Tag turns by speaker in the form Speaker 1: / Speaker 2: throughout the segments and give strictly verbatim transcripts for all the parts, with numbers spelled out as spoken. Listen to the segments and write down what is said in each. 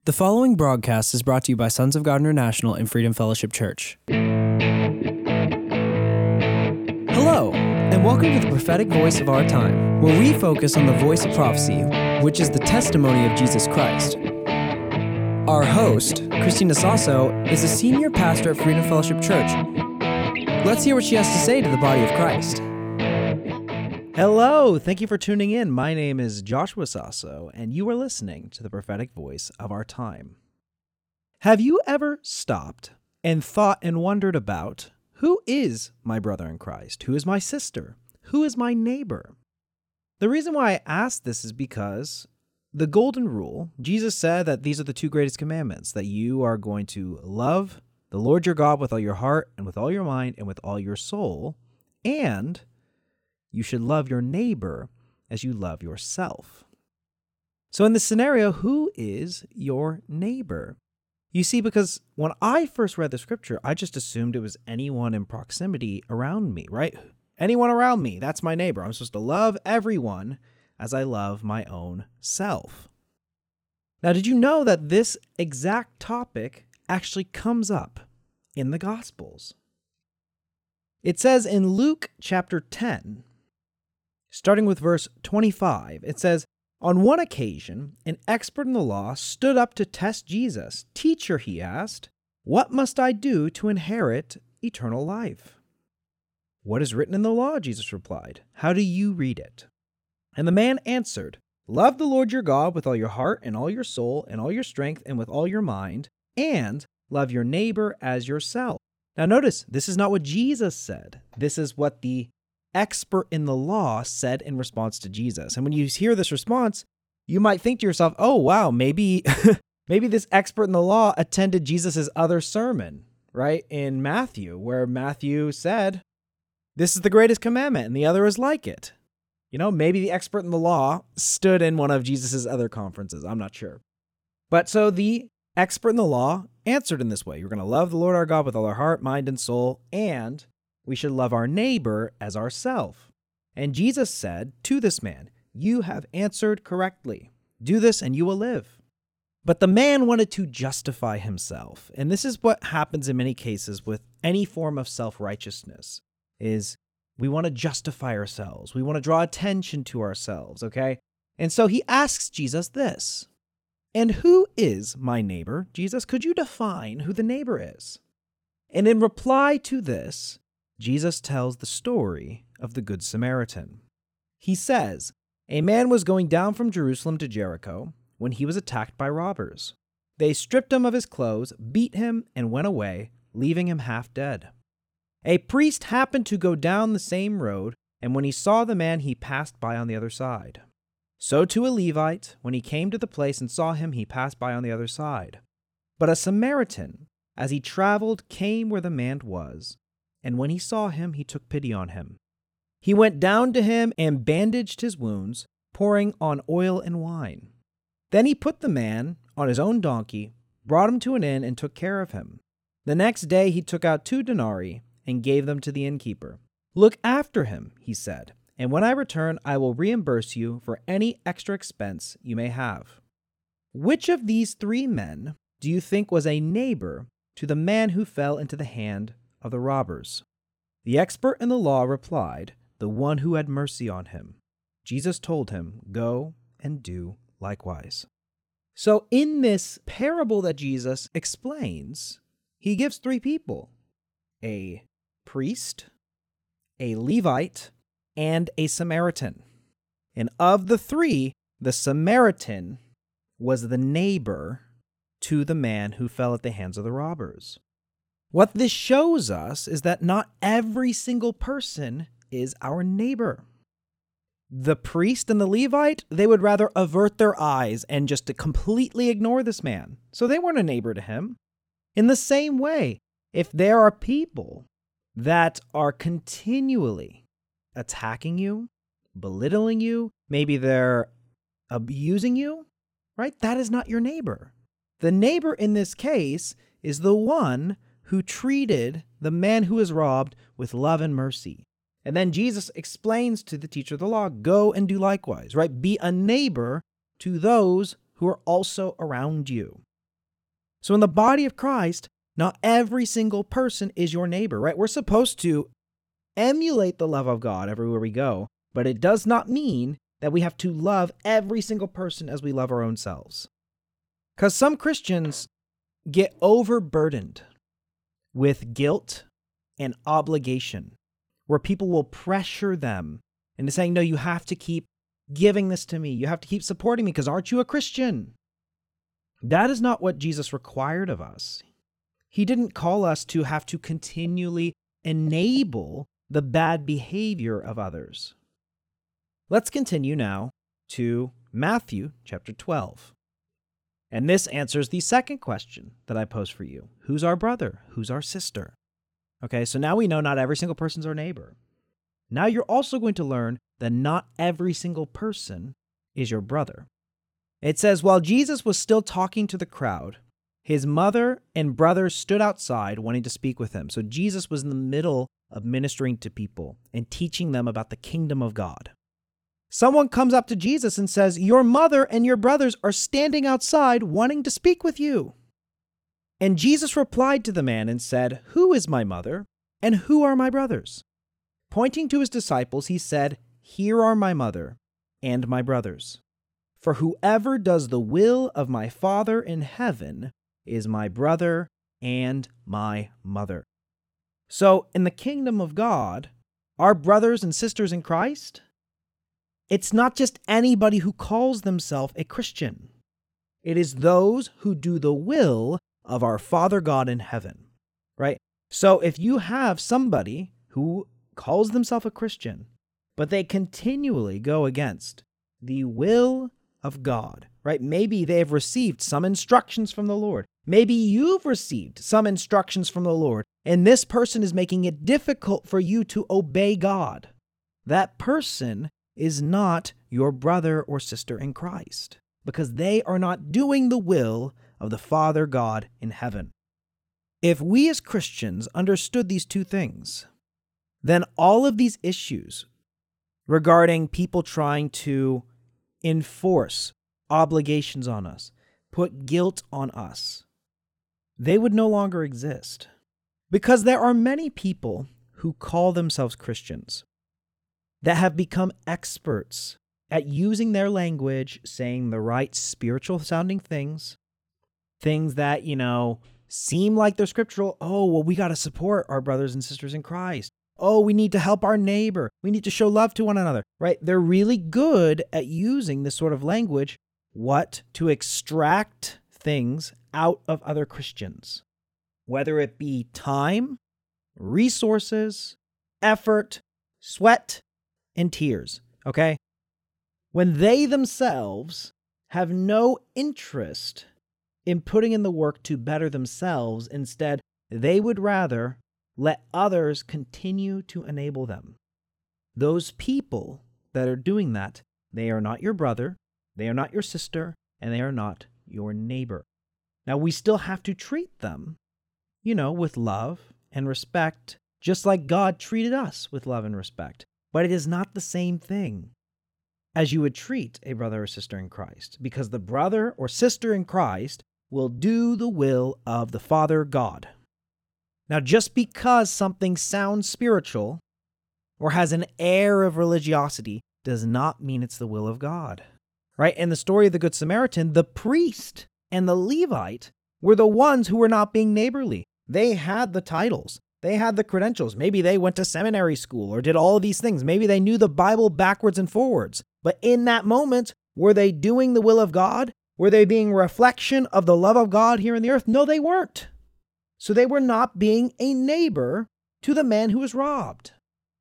Speaker 1: The following broadcast is brought to you by Sons of God International and Freedom Fellowship Church. Hello, and welcome to the prophetic voice of our time, where we focus on the voice of prophecy, which is the testimony of Jesus Christ. Our host, Christina Sasso, is a senior pastor at Freedom Fellowship Church. Let's hear what she has to say to the body of Christ.
Speaker 2: Hello, thank you for tuning in. My name is Joshua Sasso, and you are listening to the prophetic voice of our time. Have you ever stopped and thought and wondered about, who is my brother in Christ? Who is my sister? Who is my neighbor? The reason why I ask this is because the golden rule, Jesus said that these are the two greatest commandments, that you are going to love the Lord your God with all your heart and with all your mind and with all your soul, and you should love your neighbor as you love yourself. So in this scenario, who is your neighbor? You see, because when I first read the scripture, I just assumed it was anyone in proximity around me, right? Anyone around me, that's my neighbor. I'm supposed to love everyone as I love my own self. Now, did you know that this exact topic actually comes up in the Gospels? It says in Luke chapter ten, starting with verse twenty-five, it says, "On one occasion, an expert in the law stood up to test Jesus. 'Teacher,' he asked, 'what must I do to inherit eternal life?' 'What is written in the law?' Jesus replied. 'How do you read it?' And the man answered, 'Love the Lord your God with all your heart and all your soul and all your strength and with all your mind, and love your neighbor as yourself.'" Now notice, this is not what Jesus said. This is what the expert in the law said in response to Jesus. And when you hear this response, you might think to yourself, oh, wow, maybe maybe this expert in the law attended Jesus's other sermon, right, in Matthew, where Matthew said, this is the greatest commandment, and the other is like it. You know, maybe the expert in the law stood in one of Jesus's other conferences. I'm not sure. But so the expert in the law answered in this way. You're going to love the Lord our God with all our heart, mind, and soul, and we should love our neighbor as ourself. And Jesus said to this man, "You have answered correctly. Do this and you will live." But the man wanted to justify himself. And this is what happens in many cases with any form of self-righteousness, is we want to justify ourselves. We want to draw attention to ourselves, okay? And so he asks Jesus this, "And who is my neighbor? Jesus, could you define who the neighbor is?" And in reply to this, Jesus tells the story of the Good Samaritan. He says, "A man was going down from Jerusalem to Jericho when he was attacked by robbers. They stripped him of his clothes, beat him, and went away, leaving him half dead. A priest happened to go down the same road, and when he saw the man, he passed by on the other side. So too a Levite, when he came to the place and saw him, he passed by on the other side. But a Samaritan, as he traveled, came where the man was, and when he saw him, he took pity on him. He went down to him and bandaged his wounds, pouring on oil and wine. Then he put the man on his own donkey, brought him to an inn, and took care of him. The next day he took out two denarii and gave them to the innkeeper. 'Look after him,' he said, 'and when I return, I will reimburse you for any extra expense you may have.' Which of these three men do you think was a neighbor to the man who fell into the hand of the robbers?" The expert in the law replied, "The one who had mercy on him." Jesus told him, "Go and do likewise." So in this parable that Jesus explains, he gives three people: a priest, a Levite, and a Samaritan. And of the three, the Samaritan was the neighbor to the man who fell at the hands of the robbers. What this shows us is that not every single person is our neighbor. The priest and the Levite, they would rather avert their eyes and just to completely ignore this man. So they weren't a neighbor to him. In the same way, if there are people that are continually attacking you, belittling you, maybe they're abusing you, right? That is not your neighbor. The neighbor in this case is the one who treated the man who was robbed with love and mercy. And then Jesus explains to the teacher of the law, go and do likewise, right? Be a neighbor to those who are also around you. So in the body of Christ, not every single person is your neighbor, right? We're supposed to emulate the love of God everywhere we go, but it does not mean that we have to love every single person as we love our own selves. Because some Christians get overburdened with guilt and obligation, where people will pressure them into saying, no, you have to keep giving this to me. You have to keep supporting me because aren't you a Christian? That is not what Jesus required of us. He didn't call us to have to continually enable the bad behavior of others. Let's continue now to Matthew chapter twelve. And this answers the second question that I posed for you. Who's our brother? Who's our sister? Okay, so now we know not every single person's our neighbor. Now you're also going to learn that not every single person is your brother. It says, while Jesus was still talking to the crowd, his mother and brothers stood outside wanting to speak with him. So Jesus was in the middle of ministering to people and teaching them about the kingdom of God. Someone comes up to Jesus and says, your mother and your brothers are standing outside wanting to speak with you. And Jesus replied to the man and said, who is my mother and who are my brothers? Pointing to his disciples, he said, here are my mother and my brothers. For whoever does the will of my Father in heaven is my brother and my mother. So in the kingdom of God, our brothers and sisters in Christ, it's not just anybody who calls themselves a Christian. It is those who do the will of our Father God in heaven, right? So if you have somebody who calls themselves a Christian, but they continually go against the will of God, right? Maybe they have received some instructions from the Lord. Maybe you've received some instructions from the Lord, and this person is making it difficult for you to obey God. That person is not your brother or sister in Christ, because they are not doing the will of the Father God in heaven. If we as Christians understood these two things, then all of these issues regarding people trying to enforce obligations on us, put guilt on us, they would no longer exist. Because there are many people who call themselves Christians that have become experts at using their language, saying the right spiritual sounding things, things that, you know, seem like they're scriptural. Oh, well, we got to support our brothers and sisters in Christ. Oh, we need to help our neighbor. We need to show love to one another, right? They're really good at using this sort of language, what? To extract things out of other Christians, whether it be time, resources, effort, sweat, and tears, okay? When they themselves have no interest in putting in the work to better themselves, instead, they would rather let others continue to enable them. Those people that are doing that, they are not your brother, they are not your sister, and they are not your neighbor. Now, we still have to treat them, you know, with love and respect, just like God treated us with love and respect. But it is not the same thing as you would treat a brother or sister in Christ, because the brother or sister in Christ will do the will of the Father God. Now, just because something sounds spiritual or has an air of religiosity does not mean it's the will of God, right? In the story of the Good Samaritan, the priest and the Levite were the ones who were not being neighborly. They had the titles. They had the credentials. Maybe they went to seminary school or did all of these things. Maybe they knew the Bible backwards and forwards. But in that moment, were they doing the will of God? Were they being a reflection of the love of God here in the earth? No, they weren't. So they were not being a neighbor to the man who was robbed.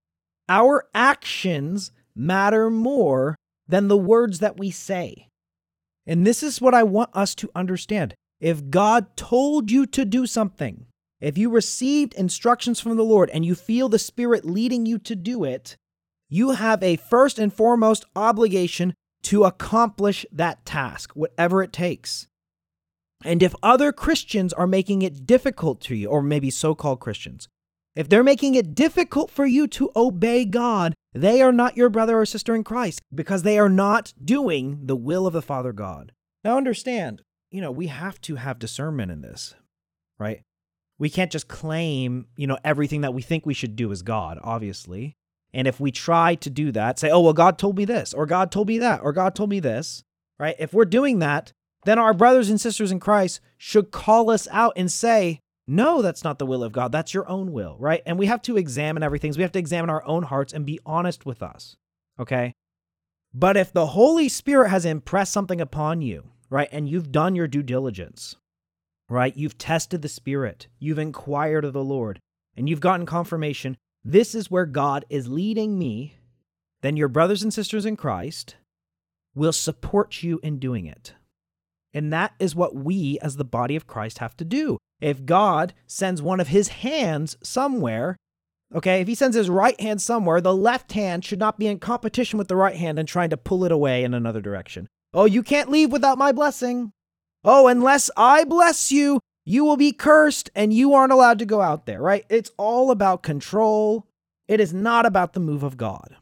Speaker 2: Our actions matter more than the words that we say. And this is what I want us to understand. If God told you to do something, if you received instructions from the Lord and you feel the Spirit leading you to do it, you have a first and foremost obligation to accomplish that task, whatever it takes. And if other Christians are making it difficult to you, or maybe so-called Christians, if they're making it difficult for you to obey God, they are not your brother or sister in Christ, because they are not doing the will of the Father God. Now understand, you know, we have to have discernment in this, right? We can't just claim, you know, everything that we think we should do is God, obviously. And if we try to do that, say, oh, well, God told me this, or God told me that, or God told me this, right? If we're doing that, then our brothers and sisters in Christ should call us out and say, no, that's not the will of God. That's your own will, right? And we have to examine everything. So we have to examine our own hearts and be honest with us, okay? But if the Holy Spirit has impressed something upon you, right, and you've done your due diligence, right, you've tested the Spirit, you've inquired of the Lord, and you've gotten confirmation, this is where God is leading me, then your brothers and sisters in Christ will support you in doing it. And that is what we as the body of Christ have to do. If God sends one of his hands somewhere, okay, if he sends his right hand somewhere, the left hand should not be in competition with the right hand and trying to pull it away in another direction. Oh, you can't leave without my blessing. Oh, unless I bless you, you will be cursed and you aren't allowed to go out there, right? It's all about control. It is not about the move of God.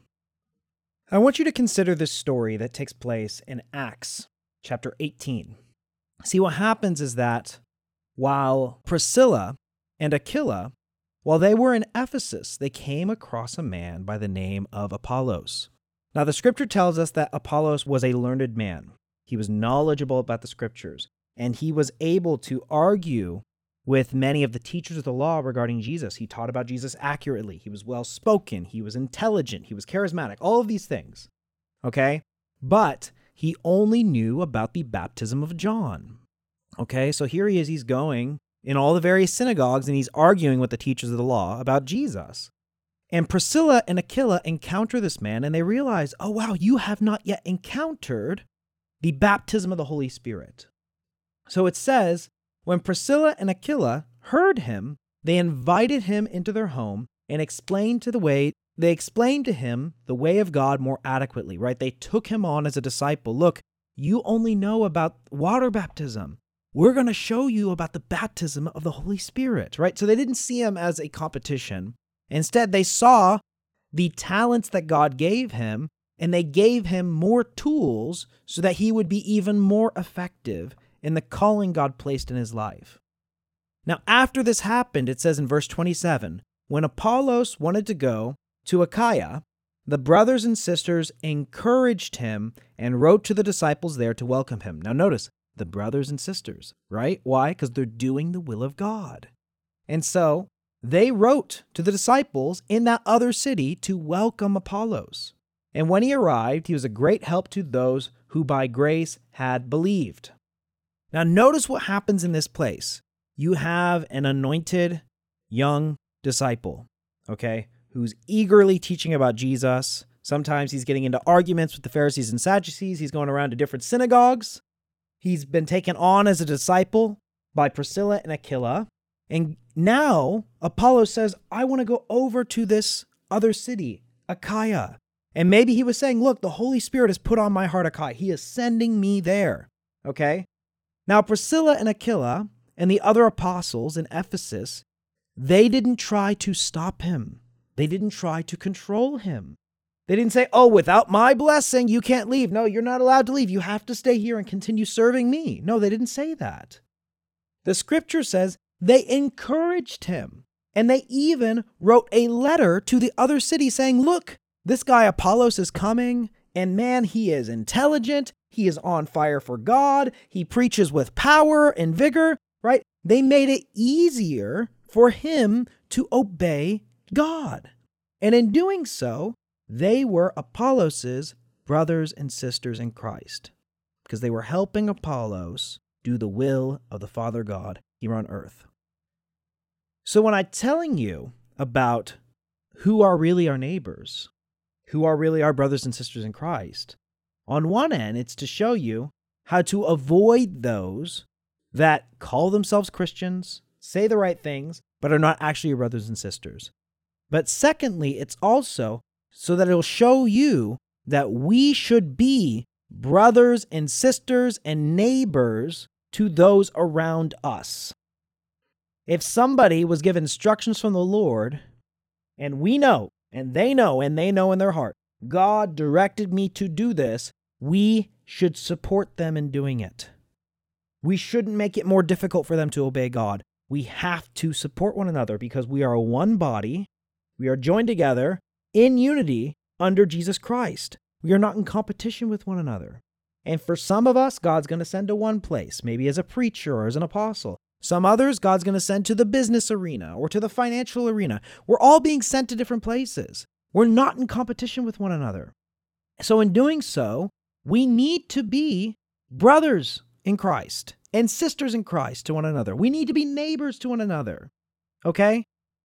Speaker 2: I want you to consider this story that takes place in Acts chapter eighteen. See, what happens is that while Priscilla and Aquila, while they were in Ephesus, they came across a man by the name of Apollos. Now, the scripture tells us that Apollos was a learned man. He was knowledgeable about the scriptures, and he was able to argue with many of the teachers of the law regarding Jesus. He taught about Jesus accurately. He was well-spoken. He was intelligent. He was charismatic. All of these things, okay? But he only knew about the baptism of John. Okay, so here he is, he's going in all the various synagogues and he's arguing with the teachers of the law about Jesus. And Priscilla and Aquila encounter this man and they realize, oh wow, you have not yet encountered the baptism of the Holy Spirit. So it says, when Priscilla and Aquila heard him, they invited him into their home and explained to the way They explained to him the way of God more adequately, right? They took him on as a disciple. Look, you only know about water baptism. We're going to show you about the baptism of the Holy Spirit, right? So they didn't see him as a competition. Instead, they saw the talents that God gave him, and they gave him more tools so that he would be even more effective in the calling God placed in his life. Now, after this happened, it says in verse twenty-seven, when Apollos wanted to go to Achaia, the brothers and sisters encouraged him and wrote to the disciples there to welcome him. Now notice, the brothers and sisters, right? Why? Because they're doing the will of God. And so they wrote to the disciples in that other city to welcome Apollos. And when he arrived, he was a great help to those who by grace had believed. Now notice what happens in this place. You have an anointed young disciple, okay, who's eagerly teaching about Jesus. Sometimes he's getting into arguments with the Pharisees and Sadducees. He's going around to different synagogues. He's been taken on as a disciple by Priscilla and Aquila. And now Apollos says, I want to go over to this other city, Achaia. And maybe he was saying, look, the Holy Spirit has put on my heart Achaia. He is sending me there. Okay? Now Priscilla and Aquila and the other apostles in Ephesus, they didn't try to stop him. They didn't try to control him. They didn't say, oh, without my blessing, you can't leave. No, you're not allowed to leave. You have to stay here and continue serving me. No, they didn't say that. The scripture says they encouraged him. And they even wrote a letter to the other city saying, look, this guy Apollos is coming. And man, he is intelligent. He is on fire for God. He preaches with power and vigor, right? They made it easier for him to obey God. And in doing so, they were Apollos' brothers and sisters in Christ because they were helping Apollos do the will of the Father God here on earth. So when I'm telling you about who are really our neighbors, who are really our brothers and sisters in Christ, on one end, it's to show you how to avoid those that call themselves Christians, say the right things, but are not actually your brothers and sisters. But secondly, it's also so that it'll show you that we should be brothers and sisters and neighbors to those around us. If somebody was given instructions from the Lord, and we know, and they know, and they know in their heart, God directed me to do this, we should support them in doing it. We shouldn't make it more difficult for them to obey God. We have to support one another because we are one body. We are joined together in unity under Jesus Christ. We are not in competition with one another. And for some of us, God's going to send to one place, maybe as a preacher or as an apostle. Some others, God's going to send to the business arena or to the financial arena. We're all being sent to different places. We're not in competition with one another. So in doing so, we need to be brothers in Christ and sisters in Christ to one another. We need to be neighbors to one another, okay?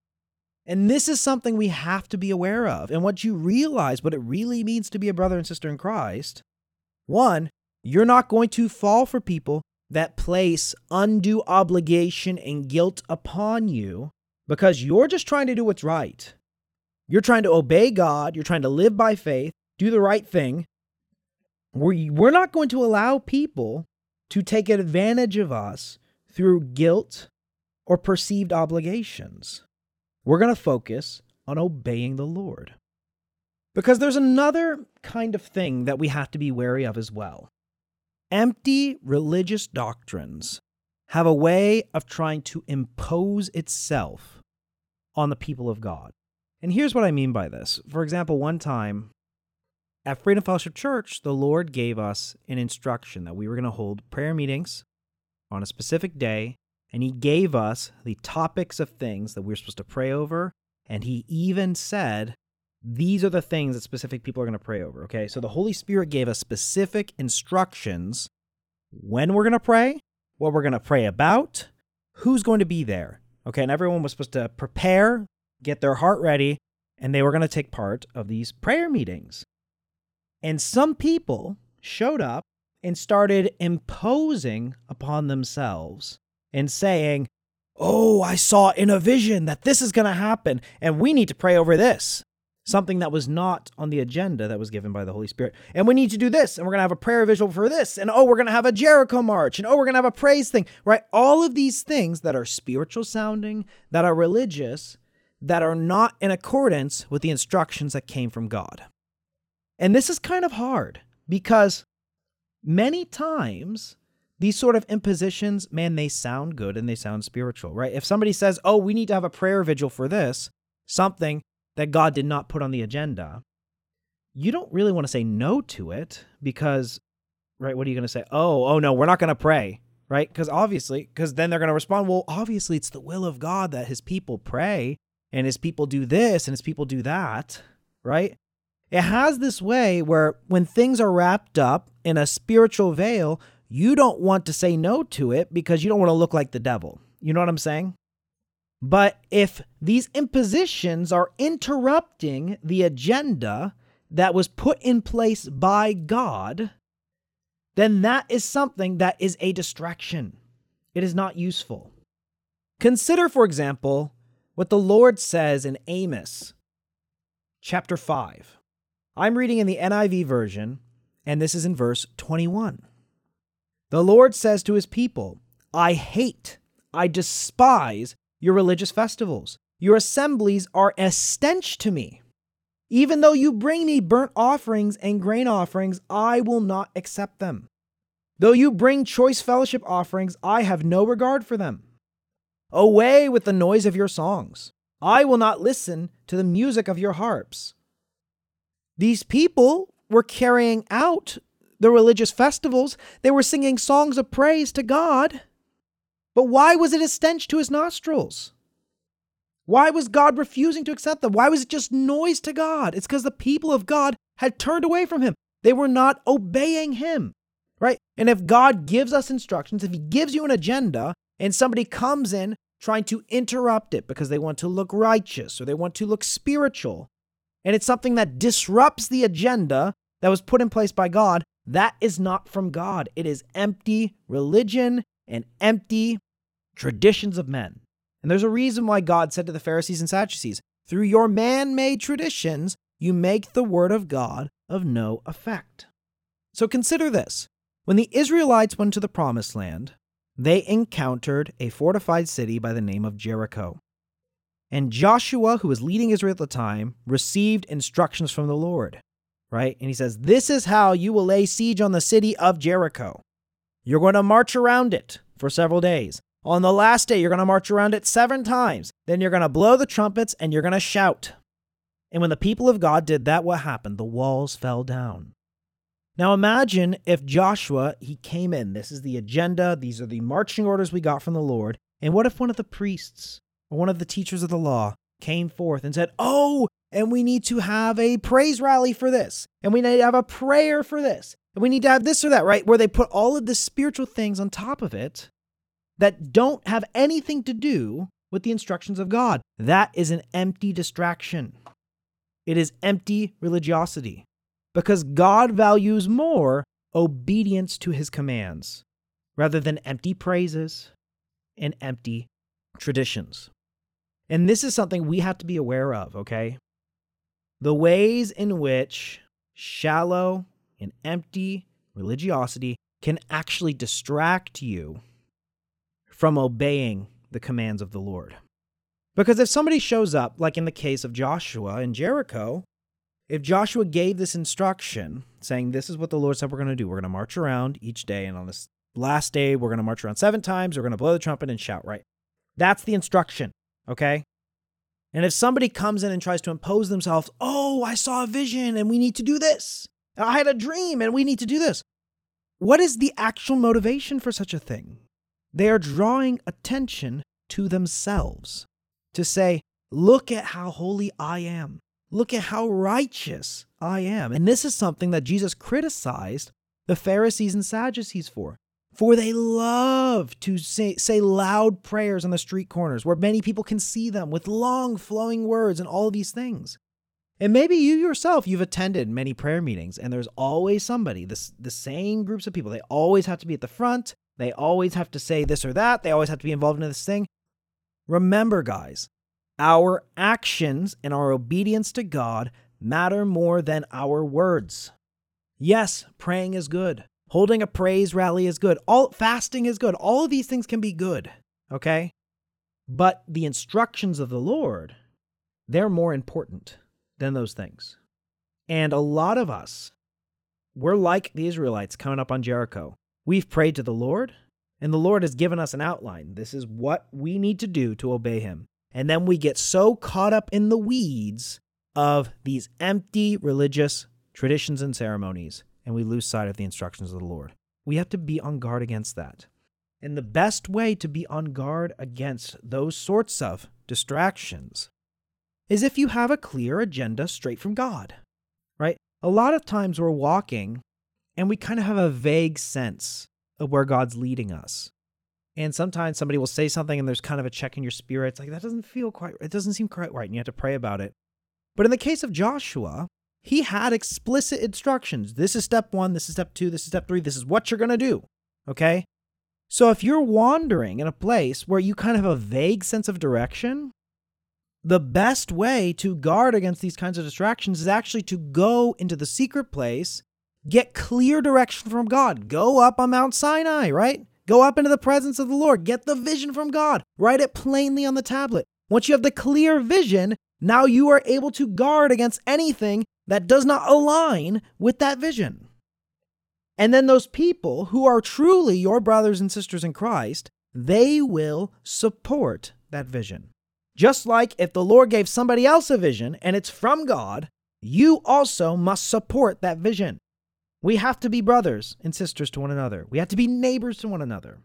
Speaker 2: And this is something we have to be aware of. And once you realize what it really means to be a brother and sister in Christ, one, you're not going to fall for people that place undue obligation and guilt upon you because you're just trying to do what's right. You're trying to obey God. You're trying to live by faith, do the right thing. We're not going to allow people to take advantage of us through guilt or perceived obligations. We're going to focus on obeying the Lord. Because there's another kind of thing that we have to be wary of as well. Empty religious doctrines have a way of trying to impose itself on the people of God. And here's what I mean by this. For example, one time at Freedom Fellowship Church, the Lord gave us an instruction that we were going to hold prayer meetings on a specific day, and He gave us the topics of things that we were supposed to pray over, and He even said, these are the things that specific people are going to pray over, okay? So the Holy Spirit gave us specific instructions when we're going to pray, what we're going to pray about, who's going to be there, okay? And everyone was supposed to prepare, get their heart ready, and they were going to take part of these prayer meetings. And some people showed up and started imposing upon themselves and saying, oh, I saw in a vision that this is going to happen, and we need to pray over this. Something that was not on the agenda that was given by the Holy Spirit. And we need to do this, and we're going to have a prayer visual for this, and oh, we're going to have a Jericho march, and oh, we're going to have a praise thing, right? All of these things that are spiritual sounding, that are religious, that are not in accordance with the instructions that came from God. And this is kind of hard because many times these sort of impositions, man, they sound good and they sound spiritual, right? If somebody says, oh, we need to have a prayer vigil for this, something that God did not put on the agenda, you don't really want to say no to it because, right, what are you going to say? Oh, oh no, we're not going to pray, right? Because obviously, because then they're going to respond, well, obviously it's the will of God that His people pray and His people do this and His people do that, right? It has this way where when things are wrapped up in a spiritual veil, you don't want to say no to it because you don't want to look like the devil. You know what I'm saying? But if these impositions are interrupting the agenda that was put in place by God, then that is something that is a distraction. It is not useful. Consider, for example, what the Lord says in Amos chapter five. I'm reading in the N I V version, and this is in verse twenty-one. The Lord says to His people, I hate, I despise your religious festivals. Your assemblies are a stench to me. Even though you bring me burnt offerings and grain offerings, I will not accept them. Though you bring choice fellowship offerings, I have no regard for them. Away with the noise of your songs. I will not listen to the music of your harps. These people were carrying out the religious festivals. They were singing songs of praise to God. But why was it a stench to His nostrils? Why was God refusing to accept them? Why was it just noise to God? It's because the people of God had turned away from Him. They were not obeying Him, right? And if God gives us instructions, if He gives you an agenda and somebody comes in trying to interrupt it because they want to look righteous or they want to look spiritual, and it's something that disrupts the agenda that was put in place by God, that is not from God. It is empty religion and empty traditions of men. And there's a reason why God said to the Pharisees and Sadducees, through your man-made traditions, you make the word of God of no effect. So consider this. When the Israelites went to the promised land, they encountered a fortified city by the name of Jericho. And Joshua, who was leading Israel at the time, received instructions from the Lord, right? And he says, this is how you will lay siege on the city of Jericho. You're going to march around it for several days. On the last day, you're going to march around it seven times. Then you're going to blow the trumpets and you're going to shout. And when the people of God did that, what happened? The walls fell down. Now imagine if Joshua, he came in. This is the agenda. These are the marching orders we got from the Lord. And what if one of the priests or one of the teachers of the law came forth and said, oh, and we need to have a praise rally for this. And we need to have a prayer for this. And we need to have this or that, right? Where they put all of the spiritual things on top of it that don't have anything to do with the instructions of God. That is an empty distraction. It is empty religiosity. Because God values more obedience to his commands rather than empty praises and empty traditions. And this is something we have to be aware of, okay? The ways in which shallow and empty religiosity can actually distract you from obeying the commands of the Lord. Because if somebody shows up, like in the case of Joshua in Jericho, if Joshua gave this instruction, saying this is what the Lord said we're going to do, we're going to march around each day, and on this last day, we're going to march around seven times, we're going to blow the trumpet and shout, right? That's the instruction, okay? And if somebody comes in and tries to impose themselves, oh, I saw a vision and we need to do this. I had a dream and we need to do this. What is the actual motivation for such a thing? They are drawing attention to themselves to say, look at how holy I am. Look at how righteous I am. And this is something that Jesus criticized the Pharisees and Sadducees for. For they love to say, say loud prayers on the street corners where many people can see them with long flowing words and all of these things. And maybe you yourself, you've attended many prayer meetings and there's always somebody, this, the same groups of people. They always have to be at the front. They always have to say this or that. They always have to be involved in this thing. Remember, guys, our actions and our obedience to God matter more than our words. Yes, praying is good. Holding a praise rally is good. All fasting is good. All of these things can be good, okay? But the instructions of the Lord, they're more important than those things. And a lot of us, we're like the Israelites coming up on Jericho. We've prayed to the Lord, and the Lord has given us an outline. This is what we need to do to obey him. And then we get so caught up in the weeds of these empty religious traditions and ceremonies, and we lose sight of the instructions of the Lord. We have to be on guard against that. And the best way to be on guard against those sorts of distractions is if you have a clear agenda straight from God, right? A lot of times we're walking and we kind of have a vague sense of where God's leading us. And sometimes somebody will say something and there's kind of a check in your spirit. It's like, that doesn't feel quite, it doesn't seem quite right. And you have to pray about it. But in the case of Joshua, he had explicit instructions. This is step one. This is step two. This is step three. This is what you're going to do. Okay. So if you're wandering in a place where you kind of have a vague sense of direction, the best way to guard against these kinds of distractions is actually to go into the secret place, get clear direction from God. Go up on Mount Sinai, right? Go up into the presence of the Lord. Get the vision from God. Write it plainly on the tablet. Once you have the clear vision, now you are able to guard against anything that does not align with that vision. And then those people who are truly your brothers and sisters in Christ, they will support that vision. Just like if the Lord gave somebody else a vision and it's from God, you also must support that vision. We have to be brothers and sisters to one another. We have to be neighbors to one another.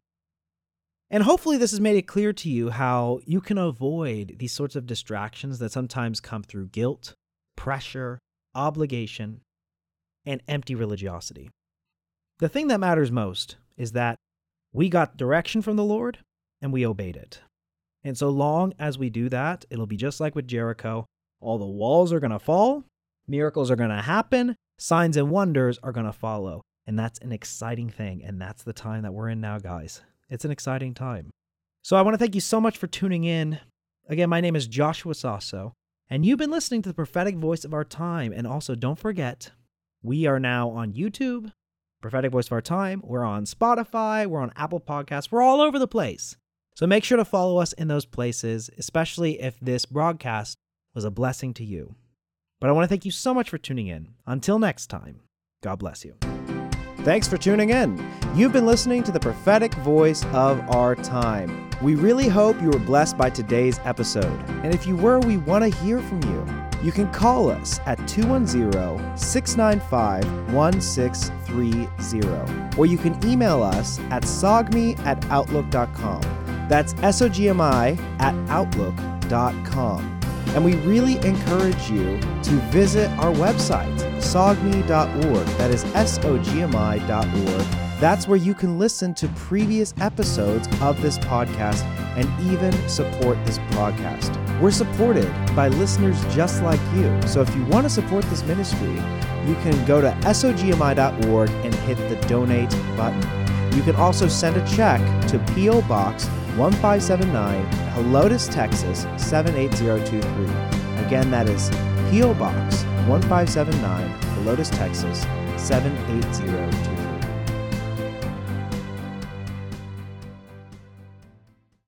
Speaker 2: And hopefully this has made it clear to you how you can avoid these sorts of distractions that sometimes come through guilt, pressure, obligation, and empty religiosity. The thing that matters most is that we got direction from the Lord and we obeyed it. And so long as we do that, it'll be just like with Jericho. All the walls are going to fall, miracles are going to happen, signs and wonders are going to follow. And that's an exciting thing. And that's the time that we're in now, guys. It's an exciting time. So I want to thank you so much for tuning in. Again, my name is Joshua Sasso, and you've been listening to the prophetic voice of our time. And also, don't forget, we are now on YouTube, Prophetic Voice of Our Time. We're on Spotify. We're on Apple Podcasts. We're all over the place. So make sure to follow us in those places, especially if this broadcast was a blessing to you. But I want to thank you so much for tuning in. Until next time, God bless you. Thanks for tuning in. You've been listening to the prophetic voice of our time. We really hope you were blessed by today's episode. And if you were, we want to hear from you. You can call us at two one zero, six nine five, one six three zero, or you can email us at sogmi at outlook dot com. That's S O G M I at outlook dot com. And we really encourage you to visit our website, sogmi dot org. That is S O G M I dot org. That's where you can listen to previous episodes of this podcast and even support this podcast. We're supported by listeners just like you. So if you want to support this ministry, you can go to S O G M I dot org and hit the donate button. You can also send a check to P O Box one five seven nine, Helotes, Texas seven eight zero two three. Again, that is P O Box one five seven nine, Helotes, Texas seven eight zero two three.